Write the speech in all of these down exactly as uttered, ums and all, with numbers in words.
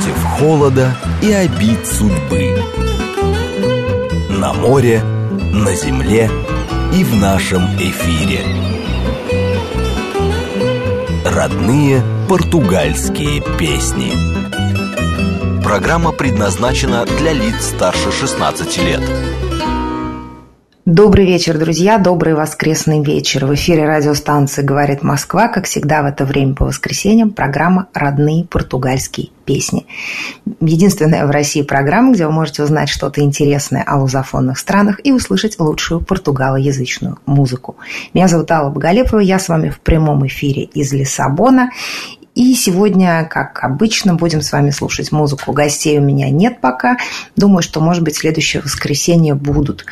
Против холода и обид судьбы. На море, на земле и в нашем эфире. Родные португальские песни. Программа предназначена для лиц старше шестнадцати лет. Добрый вечер, друзья, добрый воскресный вечер. В эфире радиостанции «Говорит Москва», как всегда в это время по воскресеньям, программа «Родные португальские песни». Единственная в России программа, где вы можете узнать что-то интересное о лузофонных странах и услышать лучшую португалоязычную музыку. Меня зовут Алла Боголепова, я с вами в прямом эфире из Лиссабона. И сегодня, как обычно, будем с вами слушать музыку. Гостей у меня нет пока. Думаю, что, может быть, в следующее воскресенье будут.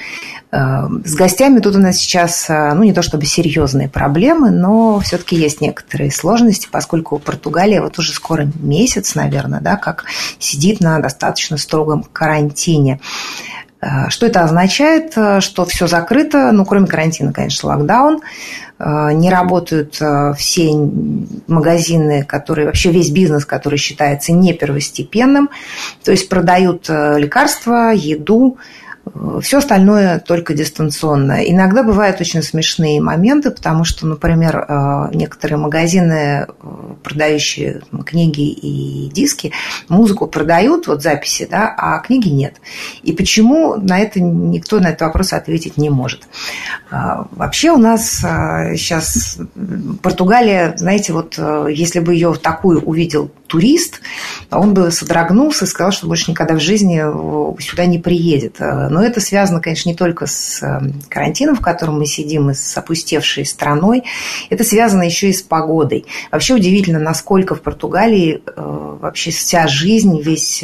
С гостями тут у нас сейчас, ну, не то чтобы серьезные проблемы, но все-таки есть некоторые сложности, поскольку Португалия вот уже скоро месяц, наверное, да, как сидит на достаточно строгом карантине. Что это означает? Что все закрыто, ну, кроме карантина, конечно, локдаун. Не работают все магазины, которые, вообще весь бизнес, который считается не первостепенным. То есть продают лекарства, еду, все остальное только дистанционно. Иногда бывают очень смешные моменты, потому что, например, некоторые магазины, продающие книги и диски, музыку продают, вот записи, да, а книги нет. И почему, на это никто на этот вопрос ответить не может. Вообще у нас сейчас Португалия, знаете, вот если бы ее такую увидел турист, он бы содрогнулся и сказал, что больше никогда в жизни сюда не приедет. Но это связано, конечно, не только с карантином, в котором мы сидим, и с опустевшей страной. Это связано еще и с погодой. Вообще удивительно, насколько в Португалии вообще вся жизнь, весь,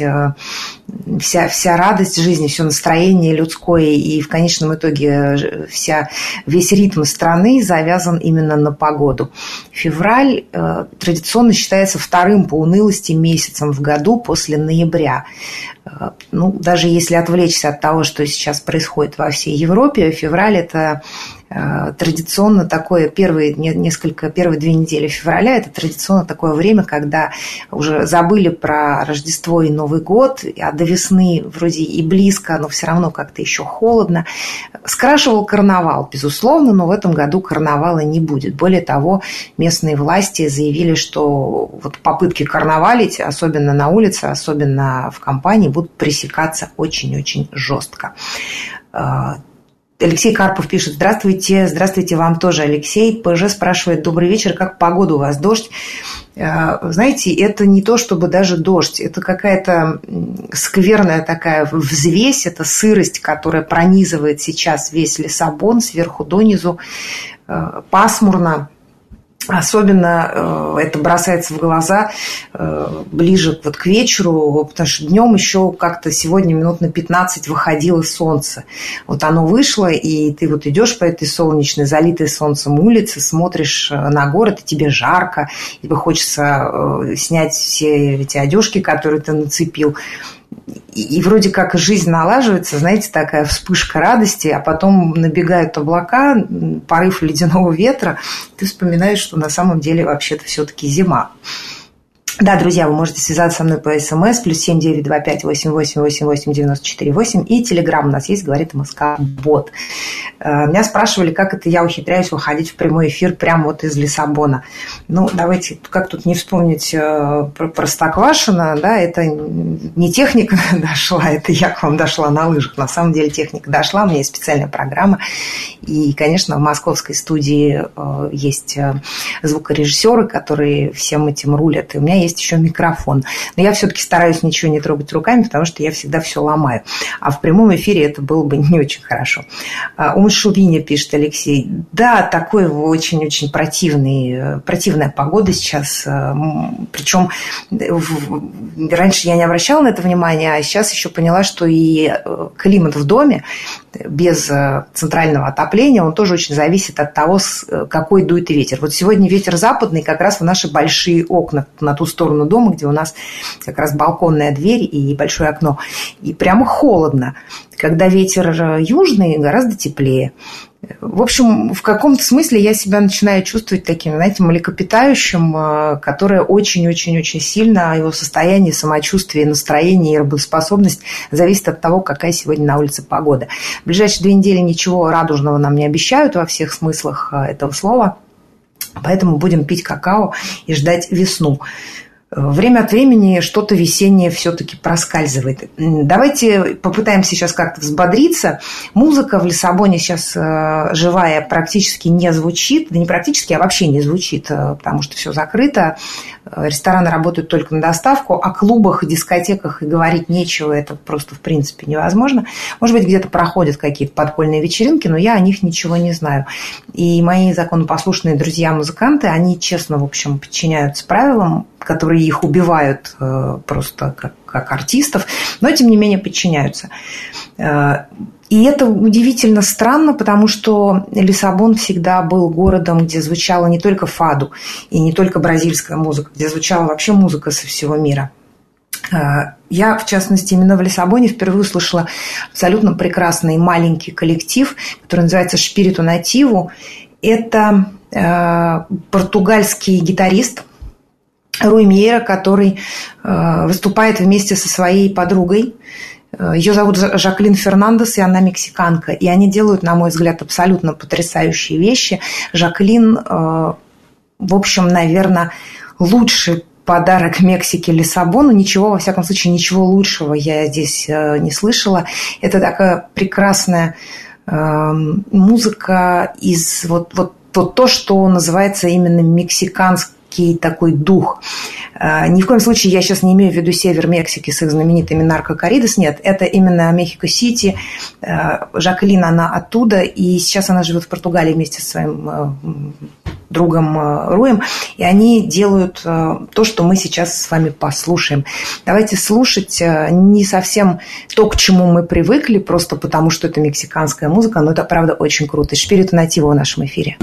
вся, вся радость жизни, все настроение людское и в конечном итоге вся, весь ритм страны завязан именно на погоду. Февраль традиционно считается вторым по унылости месяцем в году после ноября. Ну, даже если отвлечься от того, что сейчас происходит во всей Европе, февраль – это традиционно такое, первые несколько, первые две недели февраля – это традиционно такое время, когда уже забыли про Рождество и Новый год, а до весны вроде и близко, но все равно как-то еще холодно. Скрашивал карнавал, безусловно, но в этом году карнавала не будет. Более того, местные власти заявили, что вот попытки карнавалить, особенно на улице, особенно в компании, будут пресекаться очень-очень жестко. Алексей Карпов пишет: здравствуйте, здравствуйте вам тоже, Алексей. ПЖ спрашивает: добрый вечер, как погода у вас, дождь? Знаете, это не то чтобы даже дождь, это какая-то скверная такая взвесь, это сырость, которая пронизывает сейчас весь Лиссабон сверху донизу, пасмурно. Особенно это бросается в глаза ближе вот к вечеру, потому что днем еще как-то сегодня минут на пятнадцать выходило солнце. Вот оно вышло, и ты вот идешь по этой солнечной, залитой солнцем улице, смотришь на город, и тебе жарко, тебе хочется снять все эти одежки, которые ты нацепил. И вроде как жизнь налаживается, знаете, такая вспышка радости, а потом набегают облака, порыв ледяного ветра, ты вспоминаешь, что на самом деле вообще-то все-таки зима. Да, друзья, вы можете связаться со мной по СМС, плюс семь девять два пять восемь восемь восемь восемь девяносто четыре восемь, и телеграм у нас есть, говорит МСК-бот. Меня спрашивали, как это я ухитряюсь выходить в прямой эфир прямо вот из Лиссабона. Ну, давайте, как тут не вспомнить про Простоквашино, да, это не техника дошла, это я к вам дошла на лыжах. На самом деле техника дошла, у меня есть специальная программа, и, конечно, в московской студии есть звукорежиссеры, которые всем этим рулят, и у меня есть есть еще микрофон. Но я все-таки стараюсь ничего не трогать руками, потому что я всегда все ломаю. А в прямом эфире это было бы не очень хорошо. Умшувиня, пишет Алексей. Да, такой очень-очень противный, противная погода сейчас. Причем раньше я не обращала на это внимания, а сейчас еще поняла, что и климат в доме без центрального отопления, он тоже очень зависит от того, какой дует ветер. Вот сегодня ветер западный как раз в наши большие окна на ту сторону сторону дома, где у нас как раз балконная дверь и большое окно. И прямо холодно. Когда ветер южный, гораздо теплее. В общем, в каком-то смысле я себя начинаю чувствовать таким, знаете, млекопитающим, которое очень-очень-очень сильно, его состояние, самочувствие, настроение и работоспособность зависит от того, какая сегодня на улице погода. В ближайшие две недели ничего радужного нам не обещают во всех смыслах этого слова, поэтому будем пить какао и ждать весну. Время от времени что-то весеннее все-таки проскальзывает. Давайте попытаемся сейчас как-то взбодриться. Музыка в Лиссабоне сейчас живая практически не звучит. Да не практически, а вообще не звучит, потому что все закрыто. Рестораны работают только на доставку. О клубах, дискотеках и говорить нечего. Это просто в принципе невозможно. Может быть, где-то проходят какие-то подпольные вечеринки, но я о них ничего не знаю. И мои законопослушные друзья-музыканты, они честно, в общем, подчиняются правилам, которые их убивают э, просто как, как артистов, но тем не менее подчиняются. Э, и это удивительно странно, потому что Лиссабон всегда был городом, где звучала не только фаду и не только бразильская музыка, где звучала вообще музыка со всего мира. Э, я, в частности, именно в Лиссабоне впервые услышала абсолютно прекрасный маленький коллектив, который называется «Шпириту Нативу». Это э, португальский гитарист Руи Мьейра, который э, выступает вместе со своей подругой. Ее зовут Жаклин Фернандес, и она мексиканка. И они делают, на мой взгляд, абсолютно потрясающие вещи. Жаклин, э, в общем, наверное, лучший подарок Мексике Лиссабону. Ничего, во всяком случае, ничего лучшего я здесь э, не слышала. Это такая прекрасная э, музыка из вот, вот то, то, что называется именно мексиканской такой дух. Ни в коем случае я сейчас не имею в виду север Мексики с их знаменитыми наркокорридос. Нет, это именно Мехико-Сити. Жаклин, она оттуда, и сейчас она живет в Португалии вместе со своим другом Руем, и они делают то, что мы сейчас с вами послушаем. Давайте слушать не совсем то, к чему мы привыкли, просто потому что это мексиканская музыка, но это, правда, очень круто. Шпириту Нативу в нашем эфире.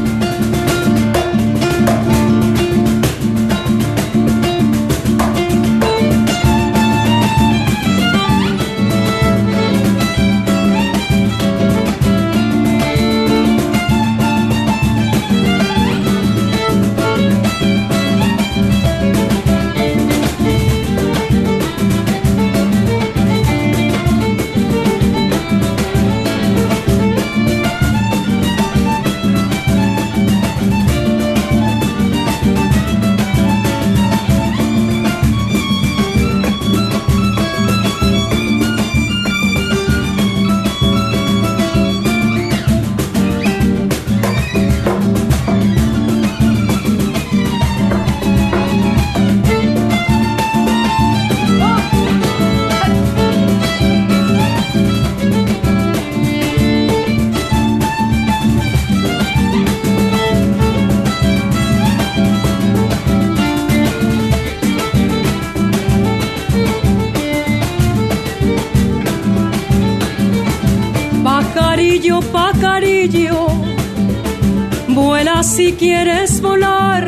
Pajarillo, vuela si quieres volar.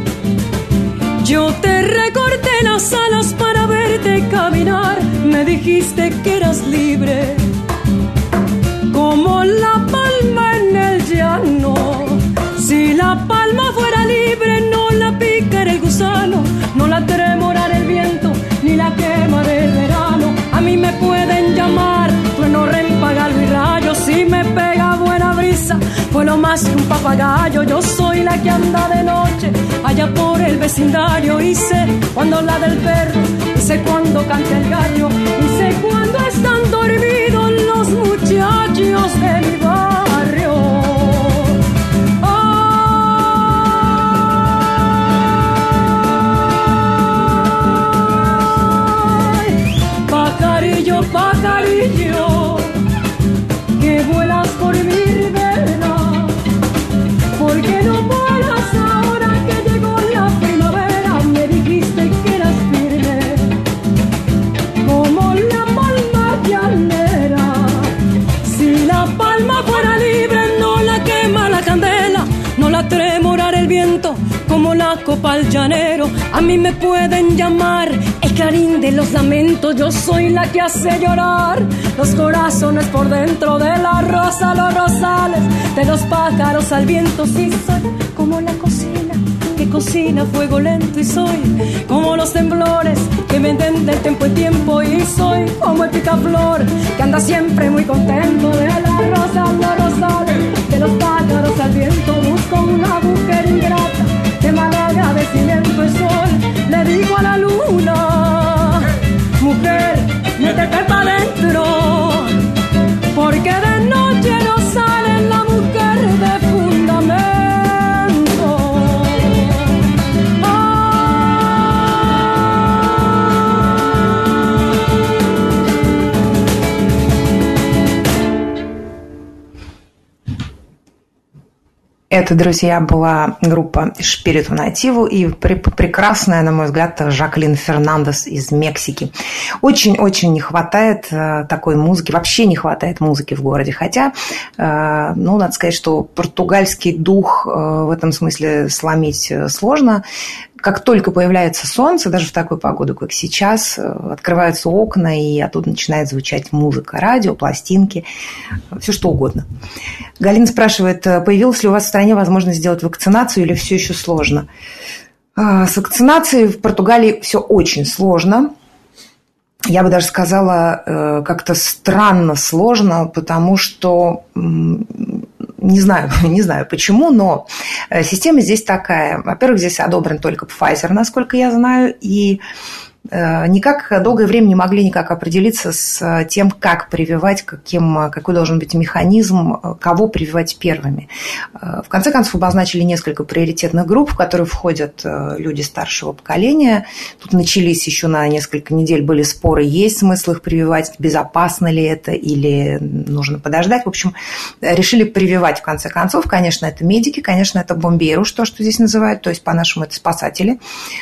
Yo te recorté las alas para verte caminar. Me dijiste que eras libre, como la palma en el llano. Si la palma fuera libre, no la picara el gusano, no la tremorara el viento, ni la quema del verano. A mí me pueden llamar trueno, reempágalo y rayo. Si me pega buena brisa, fue lo más que un papagayo. Yo soy la que anda de noche allá por el vecindario, y sé cuando la del perro, y sé cuando canta el gallo, y sé cuando están dormidos los muchachos de mi barrio. Ay, pajarillo, pajarillo, que vuelas por mi ribera, porque no vuelas ahora que llegó la primavera. Me dijiste que eras firme, como la palma llanera. Si la palma fuera libre, no la quema la candela, no la tremorara el viento, como la copa al llanero. A mí me pueden llamar el clarín de los lamentos. Yo soy la que hace llorar los corazones por dentro, de la rosa los rosales, de los pájaros al viento. Sí, soy como la cocina que cocina fuego lento, y soy como los temblores que venden del tiempo en tiempo, y soy como el picaflor que anda siempre muy contento, de la rosa los rosales, de los pájaros al viento. Busco una mujer ingrata de mal agradecimiento, y sol le digo a la luna: mujer, métete pa' dentro, porque de noche no sale la mujer de fundamento. Это, друзья, была группа Espíritu Nativo и прекрасная, на мой взгляд, Жаклин Фернандес из Мексики. Очень-очень не хватает такой музыки, вообще не хватает музыки в городе. Хотя, ну, надо сказать, что португальский дух в этом смысле сломить сложно. Как только появляется солнце, даже в такую погоду, как сейчас, открываются окна, и оттуда начинает звучать музыка, радио, пластинки, все что угодно. Галина спрашивает, появилась ли у вас в стране возможность сделать вакцинацию или все еще сложно? С вакцинацией в Португалии все очень сложно. Я бы даже сказала, как-то странно сложно, потому что... Не знаю, не знаю почему, но система здесь такая. Во-первых, здесь одобрен только Pfizer, насколько я знаю, и никак долгое время не могли никак определиться с тем, как прививать, каким, какой должен быть механизм, кого прививать первыми. В конце концов, обозначили несколько приоритетных групп, в которые входят люди старшего поколения. Тут начались еще на несколько недель были споры, есть смысл их прививать, безопасно ли это или нужно подождать. В общем, решили прививать в конце концов. Конечно, это медики, конечно, это бомбейру, что, что здесь называют, то есть, по-нашему, это спасатели.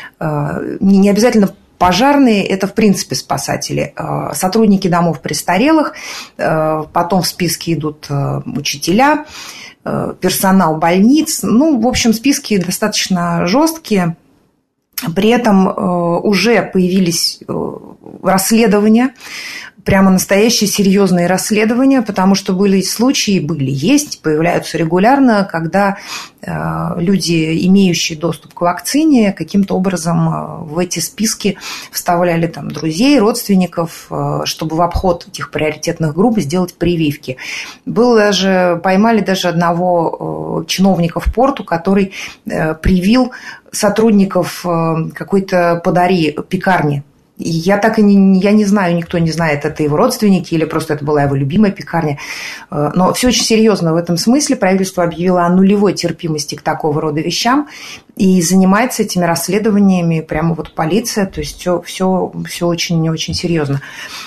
Не обязательно пожарные – это, в принципе, спасатели. Сотрудники домов престарелых, потом в списке идут учителя, персонал больниц. Ну, в общем, списки достаточно жесткие. При этом уже появились расследования, прямо настоящие серьезные расследования, потому что были случаи, были, есть, появляются регулярно, когда люди, имеющие доступ к вакцине, каким-то образом в эти списки вставляли там друзей, родственников, чтобы в обход этих приоритетных групп сделать прививки. Было даже, поймали даже одного чиновника в порту, который привил сотрудников какой-то подари пекарни. Я так и не, я не знаю, никто не знает, это его родственники или просто это была его любимая пекарня. Но все очень серьезно в этом смысле. Правительство объявило о нулевой терпимости к такого рода вещам и занимается этими расследованиями прямо вот полиция. То есть все, все, все очень-очень серьезно.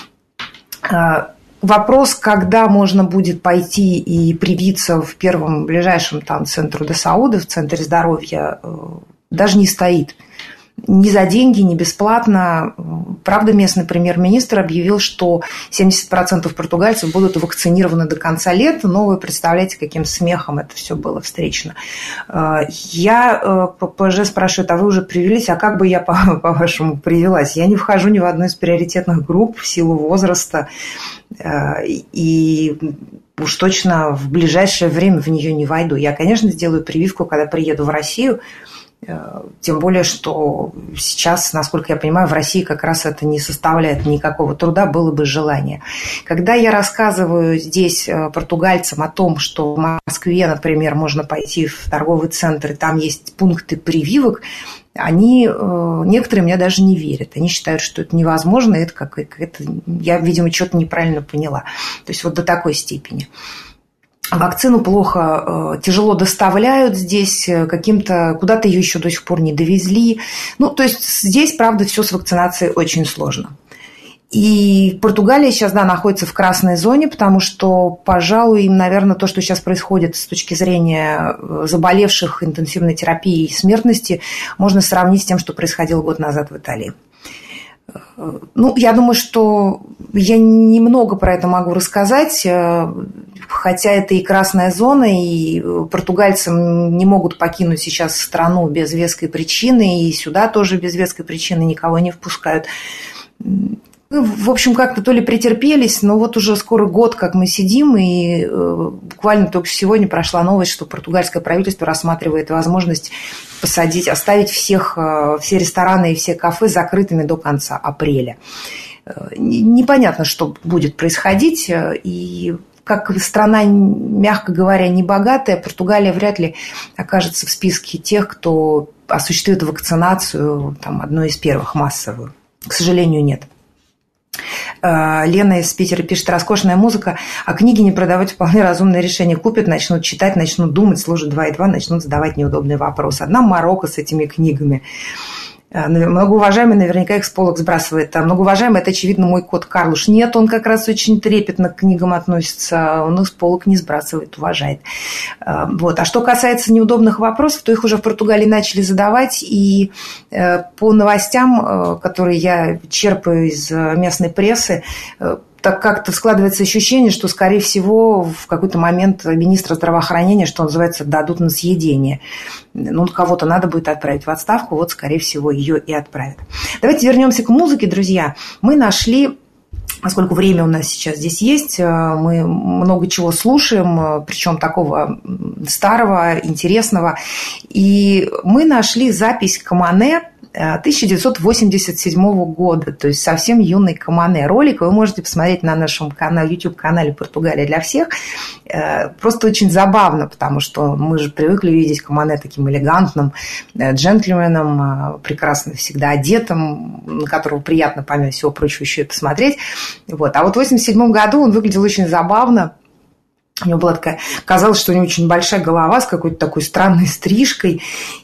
Вопрос, когда можно будет пойти и привиться в первом ближайшем там центру де Сауды, в центре здоровья, даже не стоит. Ни за деньги, ни бесплатно. Правда, местный премьер-министр объявил, что семьдесят процентов португальцев будут вакцинированы до конца лета, но вы представляете, каким смехом это все было встречено. Я ПЖ спрашиваю, а вы уже привились, а как бы я, по-вашему, привилась? Я не вхожу ни в одну из приоритетных групп в силу возраста, и уж точно в ближайшее время в нее не войду. Я, конечно, сделаю прививку, когда приеду в Россию, тем более, что сейчас, насколько я понимаю, в России как раз это не составляет никакого труда, было бы желание. Когда я рассказываю здесь португальцам о том, что в Москве, например, можно пойти в торговый центр, и там есть пункты прививок, они, некоторые мне даже не верят. Они считают, что это невозможно, это как это, я, видимо, что-то неправильно поняла. То есть вот до такой степени. Вакцину плохо, тяжело доставляют здесь, каким-то, куда-то ее еще до сих пор не довезли. Ну, то есть здесь, правда, все с вакцинацией очень сложно. И Португалия сейчас, да, находится в красной зоне, потому что, пожалуй, им, наверное, то, что сейчас происходит с точки зрения заболевших, интенсивной терапии и смертности, можно сравнить с тем, что происходило год назад в Италии. Ну, я думаю, что я немного про это могу рассказать, хотя это и красная зона, и португальцы не могут покинуть сейчас страну без веской причины, и сюда тоже без веской причины никого не впускают. В общем, как-то то ли претерпелись, но вот уже скоро год, как мы сидим, и буквально только сегодня прошла новость, что португальское правительство рассматривает возможность посадить, оставить всех, все рестораны и все кафе закрытыми до конца апреля. Непонятно, что будет происходить, и как страна, мягко говоря, небогатая, Португалия вряд ли окажется в списке тех, кто осуществит вакцинацию, там, одной из первых массовую. К сожалению, нет. Лена из Питера пишет: роскошная музыка, а книги не продавать вполне разумное решение. Купят, начнут читать, начнут думать, слушать два и два, начнут задавать неудобные вопросы. Одна морока с этими книгами. Многоуважаемый наверняка их с полок сбрасывает. А многоуважаемый – это, очевидно, мой кот Карлуш. Нет, он как раз очень трепетно к книгам относится. Он их с полок не сбрасывает, уважает. Вот. А что касается неудобных вопросов, то их уже в Португалии начали задавать. И по новостям, которые я черпаю из местной прессы, так как-то складывается ощущение, что, скорее всего, в какой-то момент министра здравоохранения, что называется, дадут на съедение. Ну, кого-то надо будет отправить в отставку, вот, скорее всего, ее и отправят. Давайте вернемся к музыке, друзья. Мы нашли, поскольку время у нас сейчас здесь есть, мы много чего слушаем, причем такого старого, интересного. И мы нашли запись Камане тысяча девятьсот восемьдесят седьмого года, то есть совсем юный Камане. Ролик вы можете посмотреть на нашем канале, YouTube-канале «Португалия для всех». Просто очень забавно, потому что мы же привыкли видеть Камане таким элегантным джентльменом, прекрасно всегда одетым, на которого приятно, помимо всего прочего, еще и посмотреть. Вот. А вот в восемьдесят седьмом году он выглядел очень забавно. У него была такая, казалось, что у него очень большая голова с какой-то такой странной стрижкой.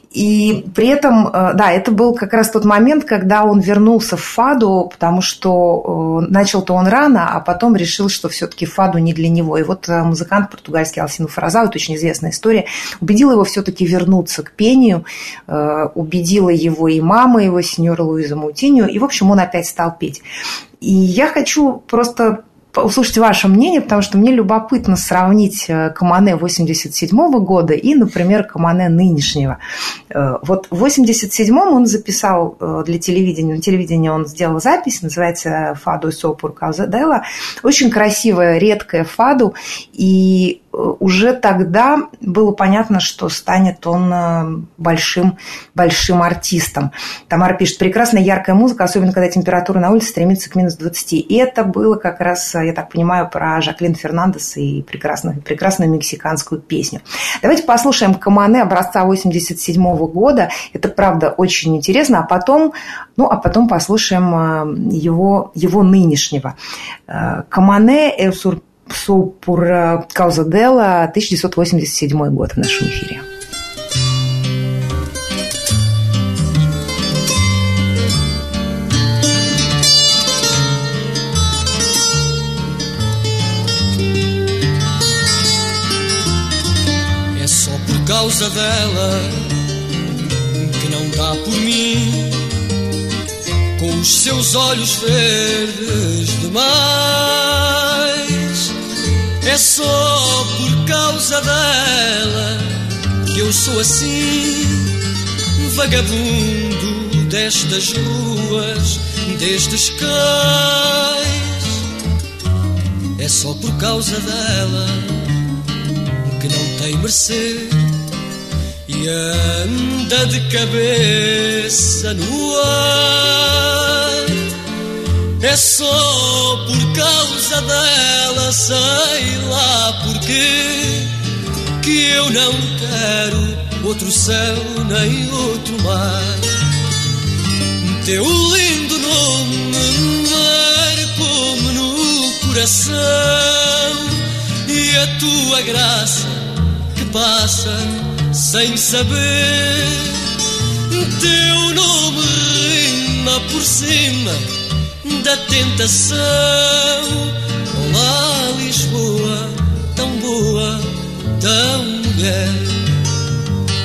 И при этом, да, это был как раз тот момент, когда он вернулся в фаду, потому что начал-то он рано, а потом решил, что все-таки фаду не для него. И вот музыкант португальский Алсину Фразау, это очень известная история, убедила его все-таки вернуться к пению, убедила его и мама его, сеньора Луиза Маутиньо, и, в общем, он опять стал петь. И я хочу просто услышать ваше мнение, потому что мне любопытно сравнить Камане восемьдесят седьмого года и, например, Камане нынешнего. Вот в восемьдесят седьмом он записал для телевидения, на телевидении он сделал запись, называется «Фаду со por causa dela». Очень красивая, редкая фаду, и уже тогда было понятно, что станет он большим, большим артистом. Тамара пишет: прекрасная яркая музыка, особенно когда температура на улице стремится к минус двадцати. И это было как раз, я так понимаю, про Жаклин Фернандес и прекрасную, прекрасную мексиканскую песню. Давайте послушаем Камане образца восемьдесят седьмого года. Это, правда, очень интересно. А потом, ну, а потом послушаем его, его нынешнего. Камане «Eu sou por causa dela», тысяча девятьсот восемьдесят седьмой год в нашем эфире. É só por causa dela que não dá por mim, com os seus olhos verdes demais. É só por causa dela que eu sou assim, vagabundo destas ruas, destes cais. É só por causa dela que não tem mercê e anda de cabeça no ar. É só por causa dela, sei lá porquê, que eu não quero outro céu nem outro mar. Teu lindo nome marcou-me no coração, e a tua graça que passa sem saber. Teu nome rima por cima da tentação. Olá, Lisboa, tão boa, tão mulher.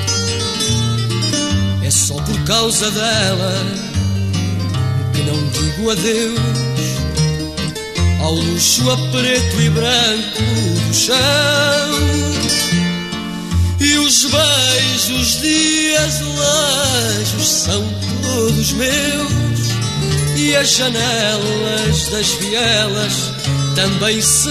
É só por causa dela que não digo digo adeus ao luxo a preto e branco do chão, e os beijos de azulejos são todos meus, e as janelas das vielas também são.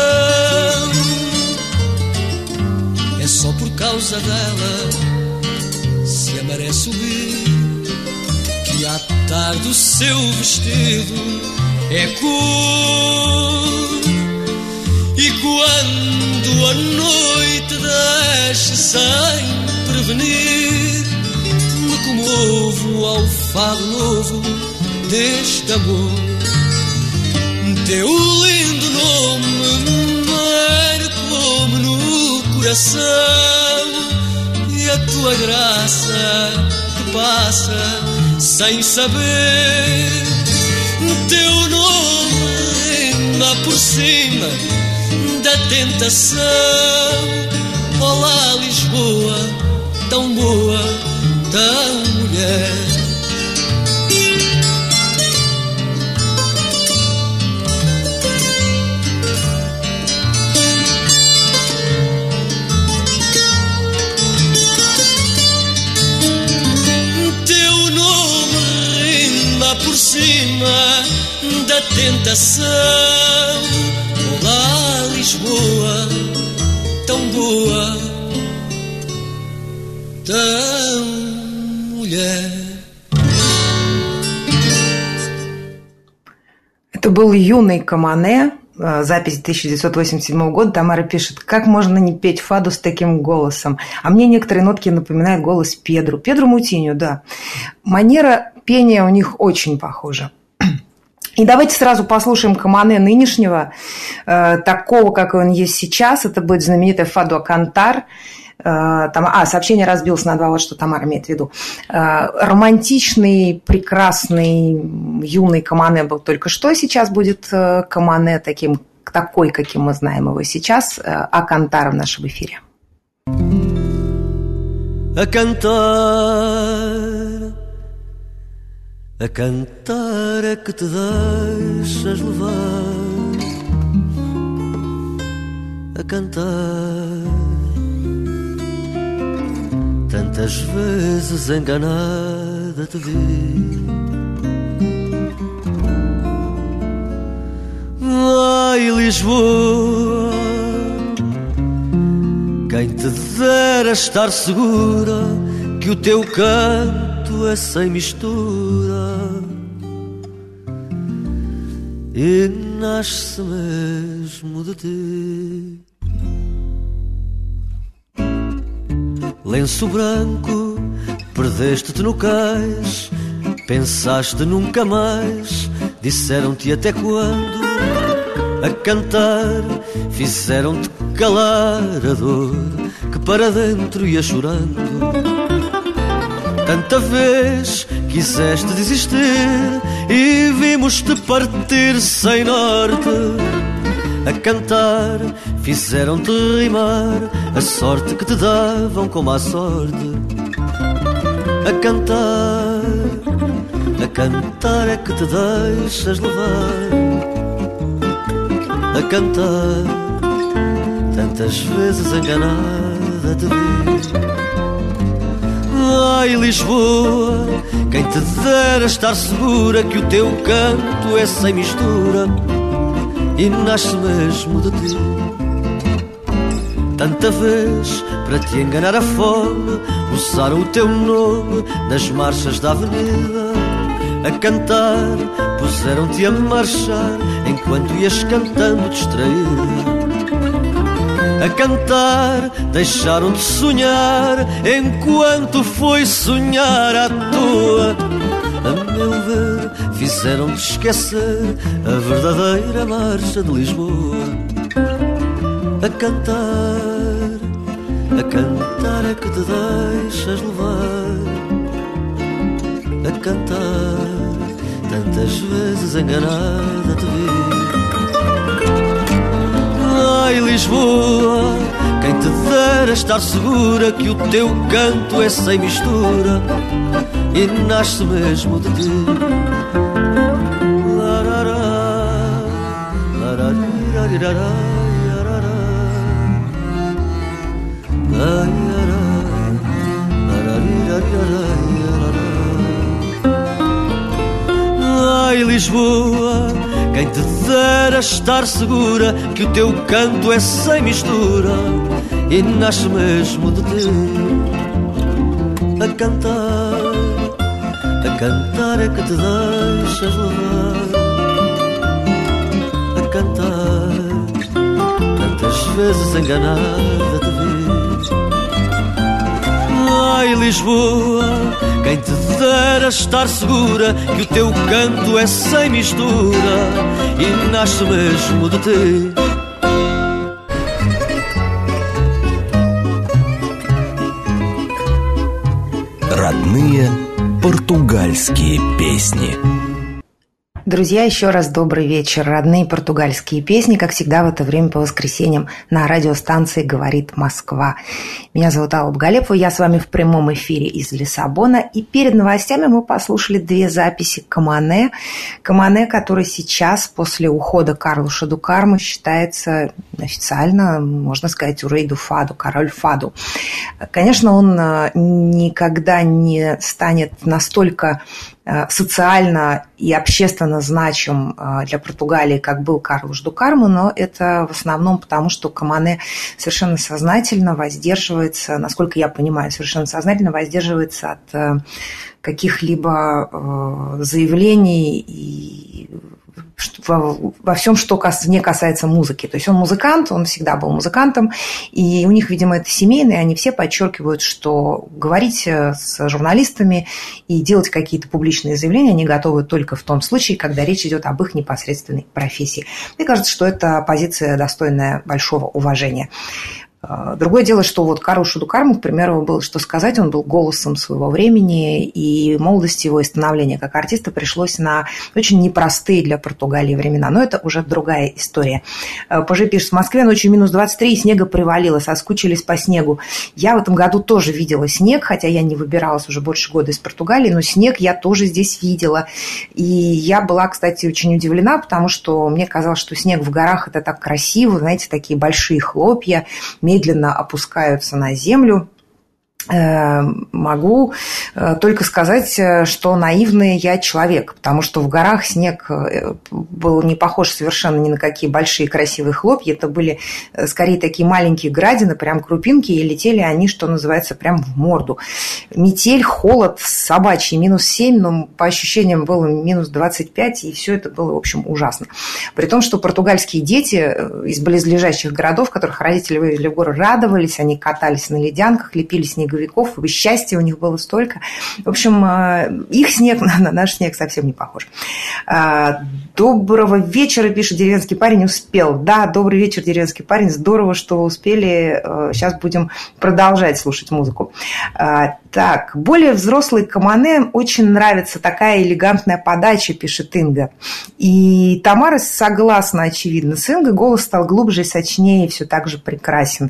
É só por causa dela, se a maré subir, que à tarde o seu vestido é cor. E quando a noite desce sem prevenir, me comovo ao fado novo deste amor. Teu lindo nome marcou-me no coração, e a tua graça que passa sem saber. Teu nome rima por cima da tentação. Olá Lisboa, tão boa, tão mulher. Por cima da tentação. Olá Lisboa, tão boa, tão mulher. Это был юный Камане, запись тысяча девятьсот восемьдесят седьмого года. Тамара пишет, как можно не петь фаду с таким голосом? А мне некоторые нотки напоминают голос Педру. Педру Мутинью, да. Манера пения у них очень похожа. И давайте сразу послушаем Камане нынешнего, э, такого, как он есть сейчас. Это будет знаменитая фаду Акантар. Э, там, а, сообщение разбилось на два, вот что Тамара имеет в виду. Э, романтичный, прекрасный, юный Камане был только что. Сейчас будет э, Камане таким, такой, каким мы знаем его сейчас. Э, Акантар в нашем эфире. Акантар, a cantar é que te deixas levar, a cantar, tantas vezes enganada te vi. Ai Lisboa, quem te dera estar segura que o teu canto é sem mistura e nasce mesmo de ti. Lenço branco, perdeste-te no cais, pensaste nunca mais, disseram-te até quando, a cantar, fizeram-te calar a dor que para dentro ia chorando. Tanta vez quiseste desistir e vimos-te partir sem norte. A cantar, fizeram-te rimar a sorte que te davam como a sorte. A cantar, a cantar é que te deixas levar. A cantar, tantas vezes enganada te vi. Ai Lisboa, quem te dera estar segura que o teu canto é sem mistura e nasce mesmo de ti. Tanta vez para te enganar a fome usaram o teu nome nas marchas da avenida. A cantar, puseram-te a marchar enquanto ias cantando distraída. A cantar, deixaram-te sonhar enquanto foi sonhar à toa. A meu ver, fizeram-te esquecer a verdadeira marcha de Lisboa. A cantar, a cantar é que te deixas levar. A cantar, tantas vezes enganada te vi. Ai Lisboa, quem te dera estar segura que o teu canto é sem mistura e nasce mesmo de ti. Ai, Lisboa, quem te dera estar segura que o teu canto é sem mistura e nasce mesmo de ti. A cantar, a cantar é que te deixas levar. A cantar, tantas vezes enganada te vi. Ai, Lisboa, quem te dera estar segura que o teu canto é sem mistura e nasce mesmo de ti. Родные португальские песни. Друзья, еще раз добрый вечер. Родные португальские песни, как всегда в это время по воскресеньям на радиостанции «Говорит Москва». Меня зовут Алла Боголепова, я с вами в прямом эфире из Лиссабона. И перед новостями мы послушали две записи Камане. Камане, который сейчас, после ухода Карлоша ду Кармо, считается официально, можно сказать, у Рей ду Фаду, король Фаду. Конечно, он никогда не станет настолько социально и общественно значим для Португалии, как был Карлош ду Кармо, но это в основном потому, что Камане совершенно сознательно воздерживается, насколько я понимаю, совершенно сознательно воздерживается от каких-либо заявлений и во, во всем, что не касается музыки. То есть он музыкант, он всегда был музыкантом, и у них, видимо, это семейное, они все подчеркивают, что говорить с журналистами и делать какие-то публичные заявления они готовы только в том случае, когда речь идет об их непосредственной профессии. Мне кажется, что это позиция, достойная большого уважения. Другое дело, что вот Карлошу ду Кармо, к примеру, было что сказать, он был голосом своего времени, и молодость его и становление как артиста пришлось на очень непростые для Португалии времена, но это уже другая история. Пожи пишет, в Москве ночью минус двадцать три, и снега привалило, соскучились по снегу. Я в этом году тоже видела снег, хотя я не выбиралась уже больше года из Португалии, но снег я тоже здесь видела. И я была, кстати, очень удивлена, потому что мне казалось, что снег в горах – это так красиво, знаете, такие большие хлопья, медленно опускаются на землю. Могу только сказать, что наивный я человек, потому что в горах снег был не похож совершенно ни на какие большие красивые хлопья. Это были скорее такие маленькие градины, прям крупинки, и летели они, что называется, прям в морду. Метель, холод собачий, минус семь, но по ощущениям было минус двадцать пять, и все это было, в общем, ужасно. При том, что португальские дети из близлежащих городов, которых родители вывезли в горы, радовались, они катались на ледянках, лепили снеговики, и счастья у них было столько. В общем, их снег на наш снег совсем не похож. Доброго вечера, пишет деревенский парень, успел. Да, добрый вечер, деревенский парень, здорово, что вы успели. Сейчас будем продолжать слушать музыку. Так, более взрослый Камане очень нравится такая элегантная подача, пишет Инга. И Тамара согласна, очевидно, с Ингой. Голос стал глубже и сочнее, и все так же прекрасен.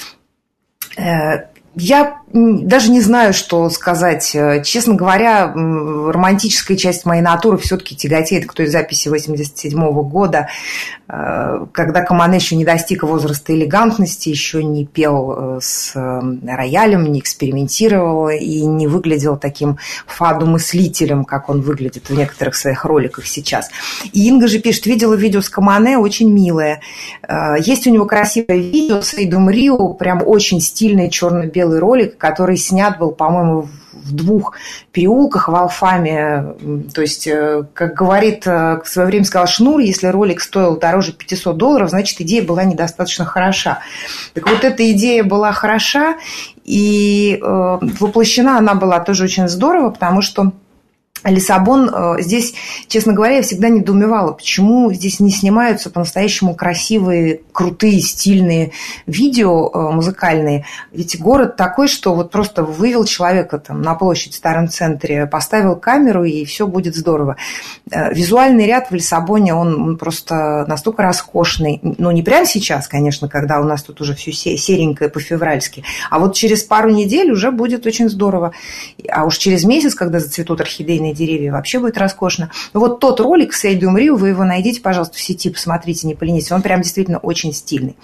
Я даже не знаю, что сказать. Честно говоря, романтическая часть моей натуры все-таки тяготеет к той записи восемьдесят седьмого года, когда Камане еще не достиг возраста элегантности, еще не пел с роялем, не экспериментировал и не выглядел таким фаду-мыслителем, как он выглядит в некоторых своих роликах сейчас. И Инга же пишет, видела видео с Камане, очень милое. Есть у него красивое видео с Эйдом Рио, прям очень стильный черно-белый ролик, который снят был, по-моему, в двух переулках в Алфаме. То есть, как говорит, в свое время сказал Шнур, если ролик стоил дороже пятьсот долларов, значит, идея была недостаточно хороша. Так вот, эта идея была хороша, и воплощена она была тоже очень здорово, потому что Лиссабон, здесь, честно говоря, я всегда недоумевала, почему здесь не снимаются по-настоящему красивые крутые, стильные видео музыкальные. Ведь город такой, что вот просто вывел человека там на площадь в старом центре, поставил камеру, и все будет здорово. Визуальный ряд в Лиссабоне, он, он просто настолько роскошный. Ну, не прямо сейчас, конечно, когда у нас тут уже все серенькое по-февральски, а вот через пару недель уже будет очень здорово. А уж через месяц, когда зацветут орхидейные деревья, вообще будет роскошно. Вот тот ролик «Сейдум Рио», вы его найдите, пожалуйста, в сети, посмотрите, не поленитесь. Он прям действительно очень стильный.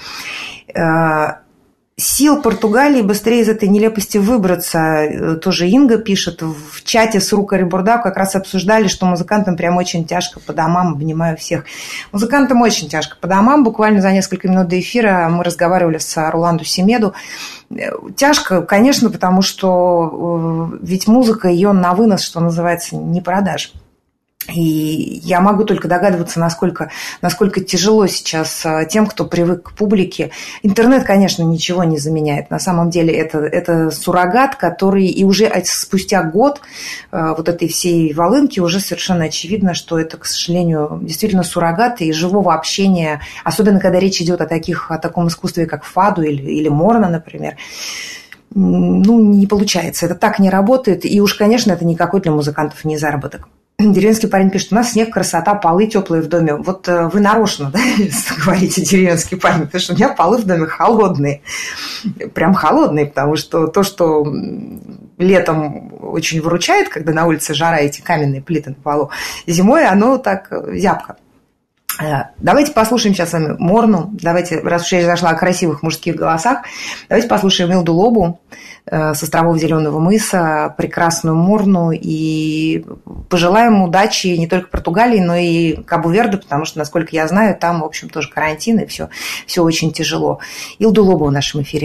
Сил Португалии быстрее из этой нелепости выбраться. Тоже Инга пишет. В чате с Рукой Бурда как раз обсуждали, что музыкантам прям очень тяжко по домам. Обнимаю всех. Музыкантам очень тяжко по домам. Буквально за несколько минут до эфира мы разговаривали с Роландо Семеду. Тяжко, конечно, потому что ведь музыка, ее на вынос, что называется, не продашь. И я могу только догадываться, насколько, насколько тяжело сейчас тем, кто привык к публике. Интернет, конечно, ничего не заменяет. На самом деле это, это суррогат, который и уже спустя год вот этой всей волынки уже совершенно очевидно, что это, к сожалению, действительно суррогат, и живого общения, особенно когда речь идет о, таких, о таком искусстве, как фаду или, или морна, например, ну, не получается. Это так не работает. И уж, конечно, это никакой для музыкантов не заработок. Деревенский парень пишет: у нас снег, красота, полы теплые в доме. Вот вы нарочно, да, говорите, деревенский парень, потому что у меня полы в доме холодные. Прям холодные, потому что то, что летом очень выручает, когда на улице жара, эти каменные плиты на полу, зимой оно так зябко. Давайте послушаем сейчас с вами Морну. Давайте, раз уж я зашла о красивых мужских голосах, давайте послушаем Илду Лобу с островов Зеленого мыса, прекрасную Морну, и пожелаем удачи не только Португалии, но и Кабу-Верде, потому что, насколько я знаю, там, в общем, тоже карантин, и все, все очень тяжело. Илду Лобу в нашем эфире.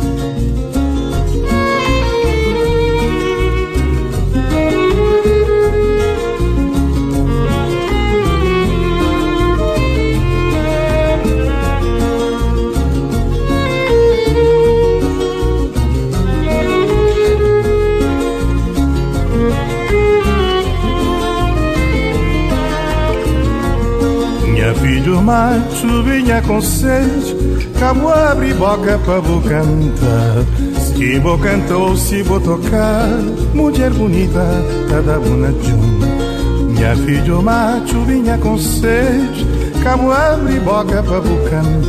Filho macho, vinha com sede, cabo abre boca pra vou cantar. Se vou cantar ou se vou tocar, mulher bonita, cada uma de um. Minha filho macho, vinha com sede, cabo abre boca pra vou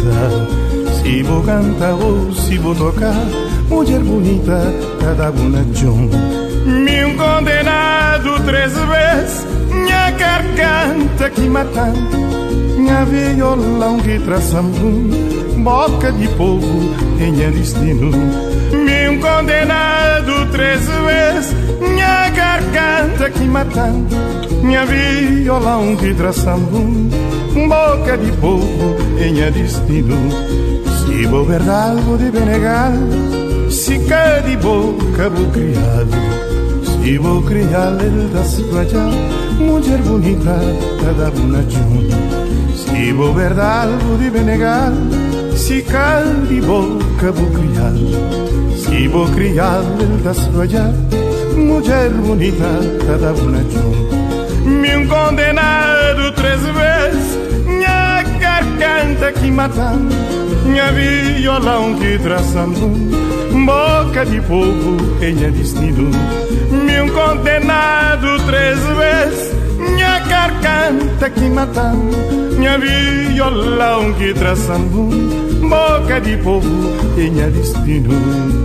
cantar. Se vou cantar ou se vou tocar, mulher bonita, cada uma de um. Me condenado três vezes, minha garganta que matando. Minha violão que traçambu, boca de povo em minha destino. Me condenado três vezes, minha garganta que matando. Minha violão que traçambu, boca de povo em minha destino. Se vou verdade vou de negar, se cai de boca vou criado. Se vou criar ele da cidade, mulher bonita, cada uma de um. Se vou verdade vou de negar, se cai de boca vou criar. Se vou criar ele da cidade, mulher bonita, cada uma de um. Me condenado três vezes, minha garganta que matando, minha violão que traçando, boca de povo em minha destino. Me condenado três vezes, minha garganta que matando, minha violão que traçando, boca de povo em minha destino.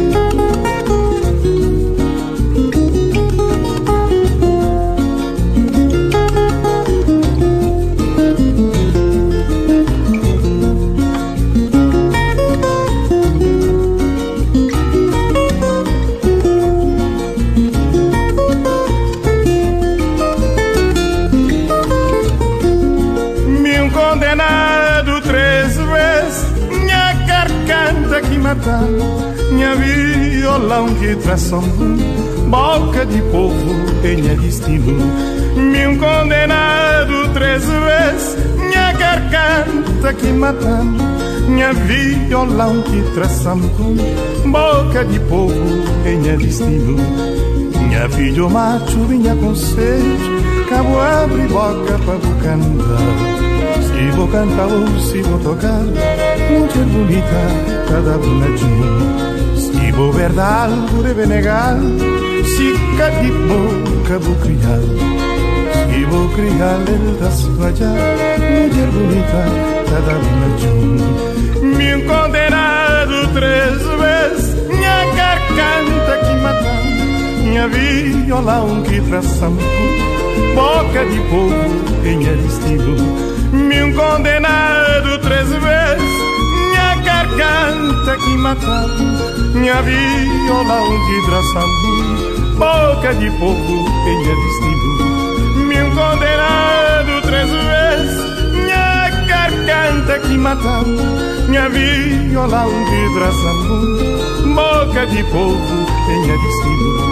Minha violão que traçam, boca de povo em minha destino. Me condenado três vezes, minha garganta que matando. Minha violão que traçam, boca de povo em minha destino. Minha filho macho vinha com sede, cabo abre boca para cantar. Se vou cantar ou se vou tocar, mulher bonita, cada uma de um. Se vou verdade, vou deve negar, se cadi boca vou criar. Se vou criar, ele da sua já, mulher bonita, cada uma de um. Me condenado três vezes, minha garganta que matar, minha violão que traçamos, boca de povo tem destino. Me condenado três vezes, minha garganta que matar, minha violão que traçamos, boca de povo tem destino. Me condenado três vezes, minha garganta que matar, minha violão que traçamos, boca de povo tem destino.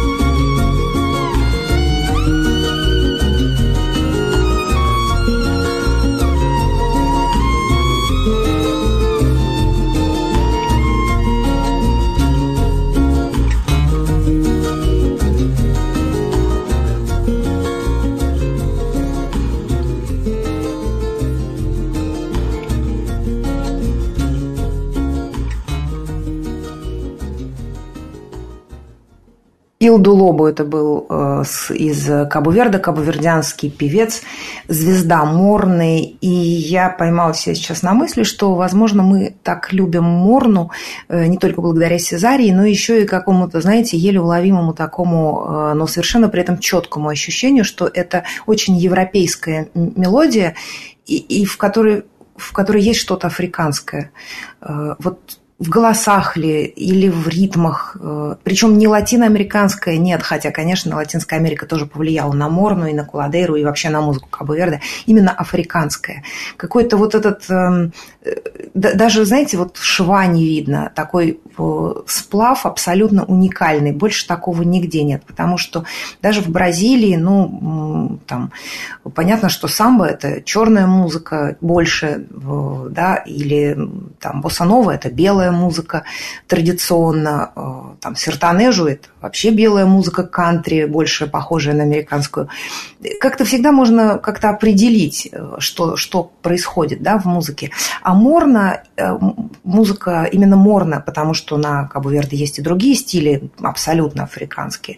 Илду Лобо это был э, с, из Кабо-Верде, кабовердянский певец, звезда Морны. И я поймала себя сейчас на мысли, что, возможно, мы так любим Морну э, не только благодаря Сезарии, но еще и какому-то, знаете, еле уловимому такому, э, но совершенно при этом четкому ощущению, что это очень европейская мелодия, и, и в которой, в которой есть что-то африканское. Э, вот в голосах ли или в ритмах, причем не латиноамериканская, нет, хотя, конечно, Латинская Америка тоже повлияла на Морну и на Куладейру и вообще на музыку Кабо-Верде, именно африканская. Какой-то вот этот, даже, знаете, вот шва не видно, такой сплав абсолютно уникальный, больше такого нигде нет, потому что даже в Бразилии, ну, там, понятно, что самбо – это черная музыка больше, да, или там босса-нова – это белая музыка традиционно, там сертанежу – это вообще белая музыка кантри, больше похожая на американскую. Как-то всегда можно как-то определить, что, что происходит, да, в музыке. А Морна, музыка именно Морна, потому что на Кабо-Верде есть и другие стили абсолютно африканские,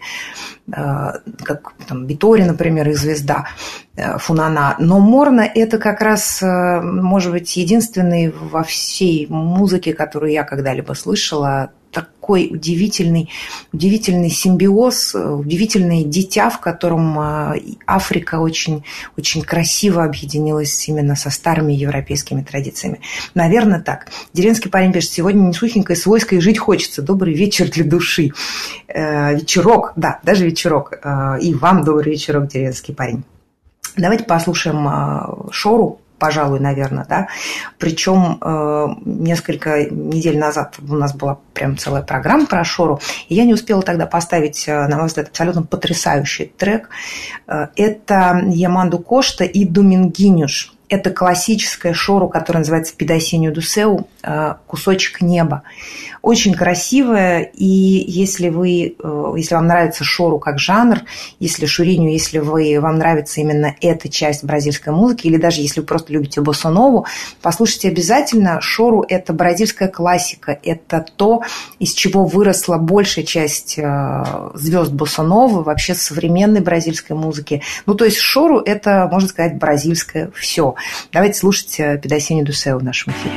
как там Битори, например, и звезда Фунана. Но Морна – это как раз, может быть, единственный во всей музыке, которую я когда-либо слышала, такой удивительный, удивительный симбиоз, удивительное дитя, в котором Африка очень, очень красиво объединилась именно со старыми европейскими традициями. Наверное, так. Деревенский парень пишет: сегодня не сухенькое, свойское, жить хочется. Добрый вечер для души. Вечерок, да, даже вечерок. И вам добрый вечерок, деревенский парень. Давайте послушаем Шору, пожалуй, наверное, да. Причем э, несколько недель назад у нас была прям целая программа про Шору, и я не успела тогда поставить, на мой взгляд, абсолютно потрясающий трек. Это Яманду Кошта и Домингинюш. Это классическая Шору, которая называется «Педасинью ду Сеу», «Кусочек неба». Очень красивая, и если, вы, если вам нравится Шору как жанр, если шуриню, если вы, вам нравится именно эта часть бразильской музыки, или даже если вы просто любите боссанову, послушайте обязательно. Шору – это бразильская классика, это то, из чего выросла большая часть звезд боссановы, вообще современной бразильской музыки. Ну, то есть Шору – это, можно сказать, бразильское все. Давайте слушать «Педасинью ду Сеу» в нашем эфире.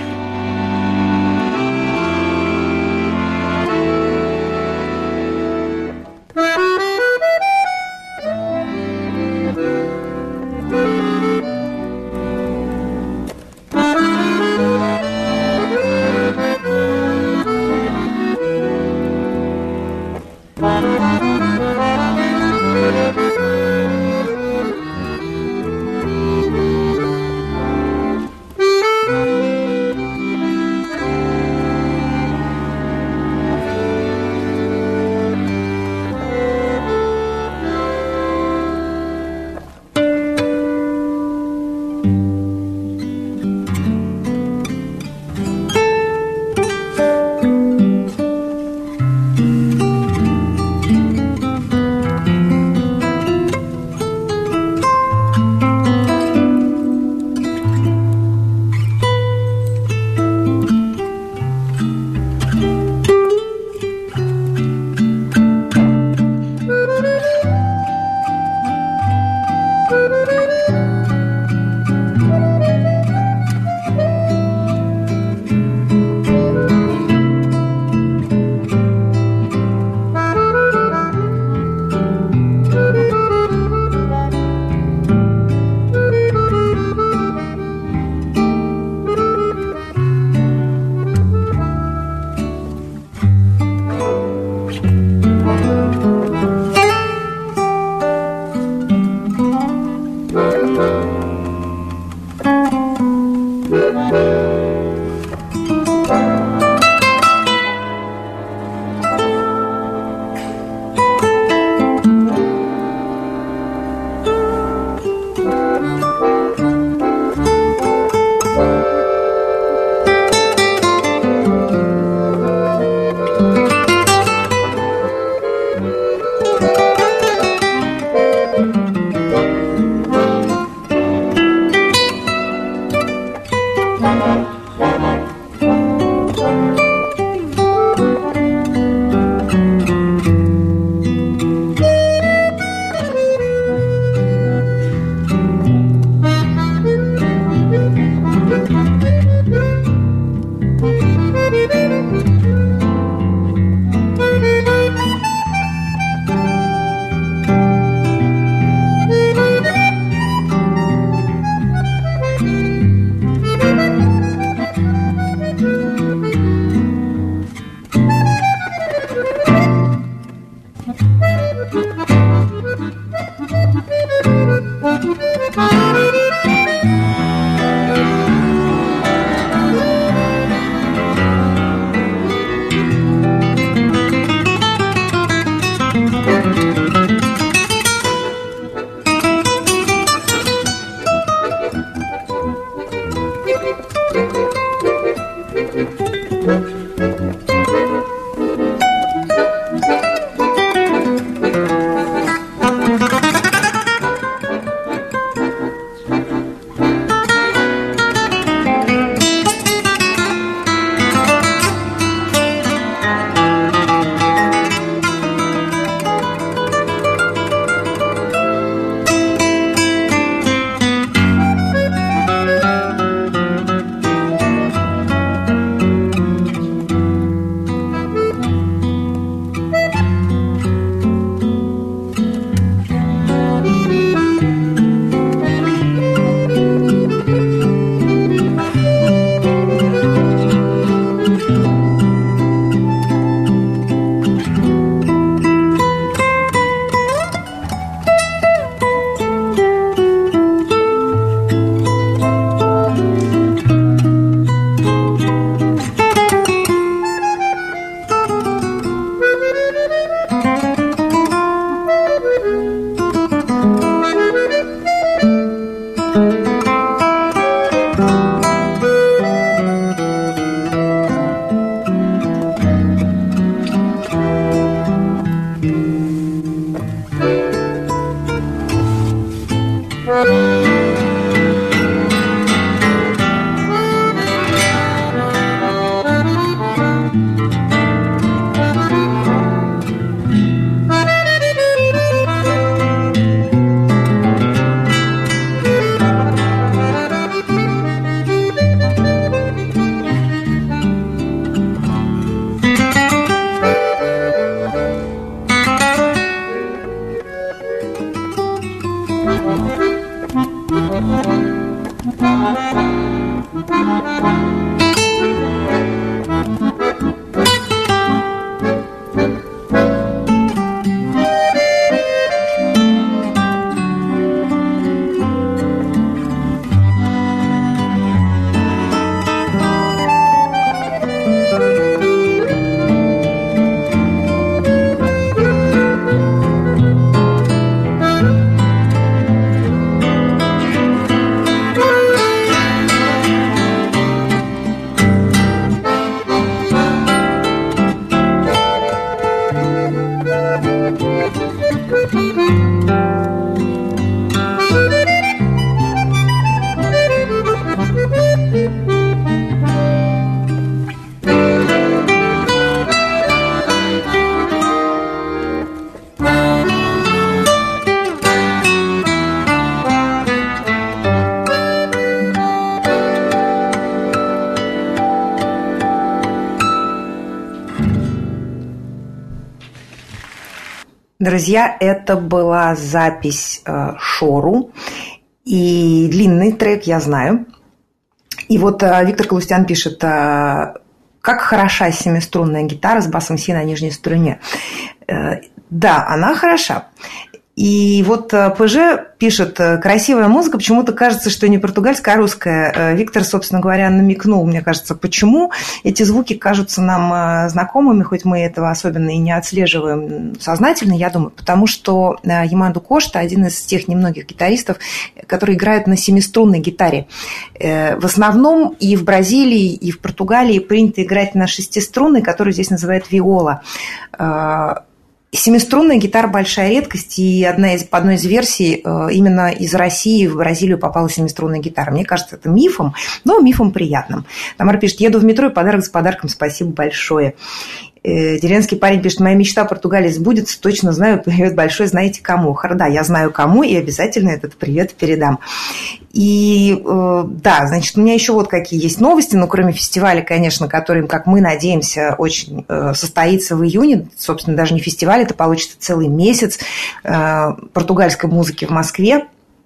Друзья, это была запись э, Шору, и длинный трек, я знаю. И вот э, Виктор Калустян пишет, э, как хороша семиструнная гитара с басом си на нижней струне. Э, да, она хороша. И вот ПЖ пишет, красивая музыка, почему-то кажется, что не португальская, а русская. Виктор, собственно говоря, намекнул, мне кажется, почему эти звуки кажутся нам знакомыми, хоть мы этого особенно и не отслеживаем сознательно, я думаю, потому что Яманду Кошта один из тех немногих гитаристов, которые играют на семиструнной гитаре. В основном и в Бразилии, и в Португалии принято играть на шестиструнной, которую здесь называют виола. Семиструнная гитара – большая редкость, и одна из, по одной из версий именно из России в Бразилию попала семиструнная гитара. Мне кажется, это мифом, но мифом приятным. Тамара пишет, еду в метро и подарок с подарком, спасибо большое. Деревенский парень пишет, моя мечта в Португалии сбудется, точно знаю, привет большой, знаете кому. Да, я знаю кому, и обязательно этот привет передам. И да, значит, у меня еще вот какие есть новости, ну, кроме фестиваля, конечно, который, как мы надеемся, очень состоится в июне, собственно, даже не фестиваль, это получится целый месяц португальской музыки в Москве.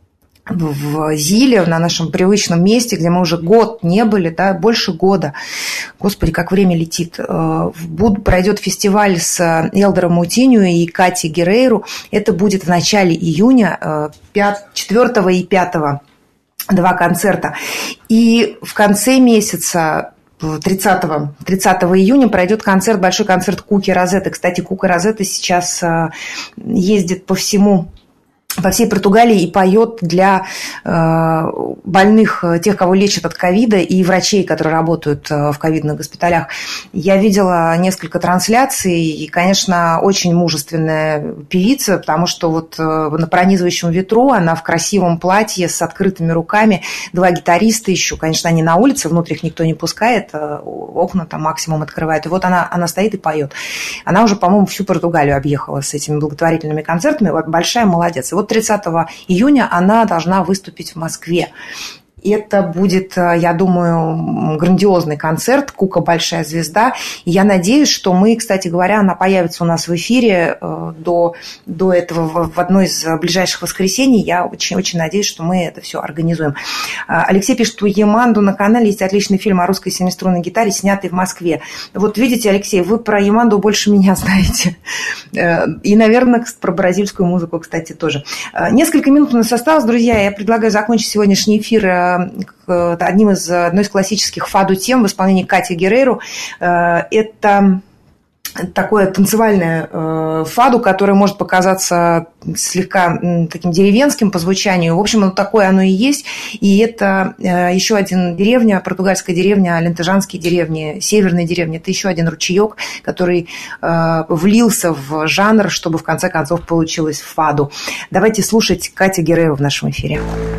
в Зиле, на нашем привычном месте, где мы уже год не были, да, больше года. Господи, как время летит. Пройдет фестиваль с Элдором Мутинью и Катей Герейру. Это будет в начале июня, четвёртого и пятого. Два концерта. И в конце месяца, тридцатого июня, пройдет концерт, большой концерт Куки Розетты. Кстати, Кука Розетта сейчас ездит по всему по всей Португалии и поет для э, больных, тех, кого лечат от ковида, и врачей, которые работают в ковидных госпиталях. Я видела несколько трансляций, и, конечно, очень мужественная певица, потому что вот на пронизывающем ветру она в красивом платье с открытыми руками, два гитариста еще, конечно, они на улице, внутрь их никто не пускает, окна там максимум открывают, и вот она, она стоит и поет. Она уже, по-моему, всю Португалию объехала с этими благотворительными концертами, большая молодец. И вот тридцатого июня она должна выступить в Москве. Это будет, я думаю, грандиозный концерт «Кука. Большая звезда». И я надеюсь, что мы, кстати говоря, она появится у нас в эфире до, до этого в одно из ближайших воскресений. Я очень-очень надеюсь, что мы это все организуем. Алексей пишет, у Яманду на канале есть отличный фильм о русской семиструнной гитаре, снятый в Москве. Вот видите, Алексей, вы про Яманду больше меня знаете. И, наверное, про бразильскую музыку, кстати, тоже. Несколько минут у нас осталось, друзья. Я предлагаю закончить сегодняшний эфир одним из, одной из классических фаду-тем в исполнении Кати Герейру. Это такое танцевальное фаду, которое может показаться слегка таким деревенским по звучанию. В общем, оно такое оно и есть. И это еще один деревня, португальская деревня, лентежанские деревни, северные деревни. Это еще один ручеек, который влился в жанр, чтобы в конце концов получилось фаду. Давайте слушать Катю Герейру в нашем эфире.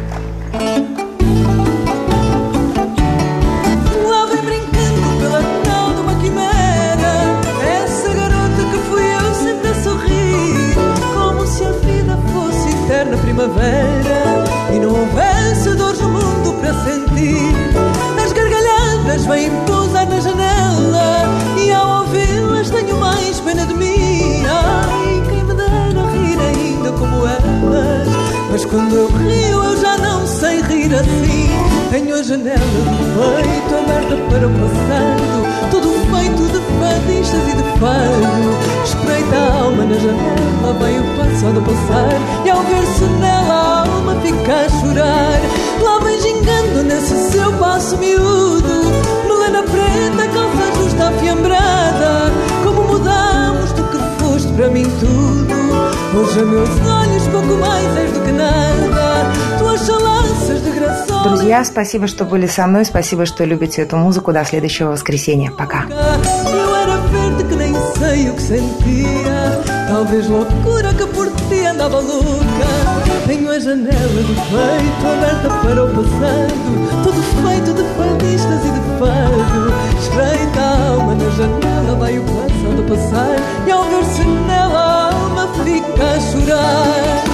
Primavera e não houvesse dores no mundo para sentir. As gargalhadas vêm pousar na janela e ao ouvi-las tenho mais pena de mim. Ai, quem me dera rir ainda como elas, mas quando eu rio eu já não sei rir assim. Tenho a janela do peito aberta para o passado, tudo feito de fadistas e de fado. Espreita a alma na janela, vem o passado passar e ao ver-se nela a alma fica a chorar. Lá vem gingando nesse seu passo miúdo, melena preta, calça justa afiambrada. Como mudamos do que foste para mim tudo, hoje a meus olhos pouco mais és do que nada. Tuas chalaças desgraçadas. Друзья, спасибо, что были со мной, спасибо, что любите эту музыку. До следующего воскресенья. Пока. Que nem sei o que sentia, talvez loucura que por ti andava louca. Tenho a janela do peito aberta para o passado, tudo feito de fadistas e de fado. Espreita a alma na janela, vai o passado passar e ao ver-se nela a alma fica a chorar.